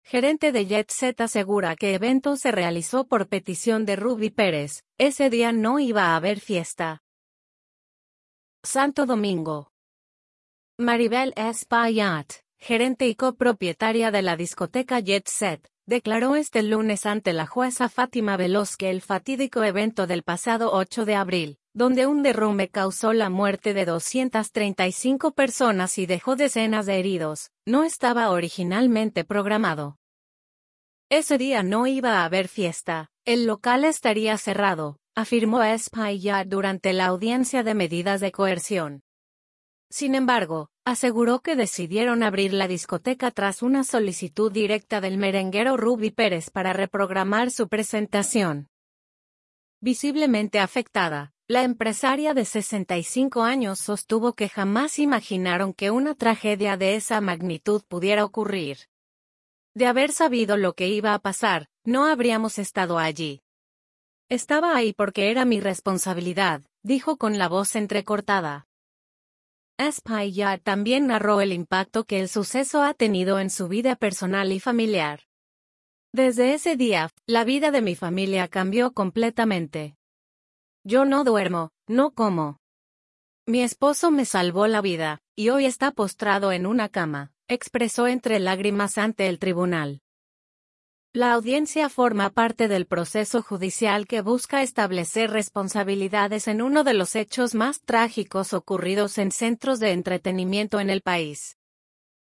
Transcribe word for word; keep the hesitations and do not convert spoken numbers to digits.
gerente de Jet Set, asegura que evento se realizó por petición de Ruby Pérez. Ese día no iba a haber fiesta. Santo Domingo. Maribel Espaillat, gerente y copropietaria de la discoteca Jet Set, declaró este lunes ante la jueza Fátima Veloz que el fatídico evento del pasado ocho de abril, donde un derrumbe causó la muerte de doscientas treinta y cinco personas y dejó decenas de heridos, no estaba originalmente programado. Ese día no iba a haber fiesta, el local estaría cerrado, afirmó Espaillat durante la audiencia de medidas de coerción. Sin embargo, aseguró que decidieron abrir la discoteca tras una solicitud directa del merenguero Ruby Pérez para reprogramar su presentación. Visiblemente afectada, la empresaria de sesenta y cinco años sostuvo que jamás imaginaron que una tragedia de esa magnitud pudiera ocurrir. De haber sabido lo que iba a pasar, no habríamos estado allí. Estaba ahí porque era mi responsabilidad, dijo con la voz entrecortada. Espaillat también narró el impacto que el suceso ha tenido en su vida personal y familiar. Desde ese día, la vida de mi familia cambió completamente. Yo no duermo, no como. Mi esposo me salvó la vida, y hoy está postrado en una cama, expresó entre lágrimas ante el tribunal. La audiencia forma parte del proceso judicial que busca establecer responsabilidades en uno de los hechos más trágicos ocurridos en centros de entretenimiento en el país.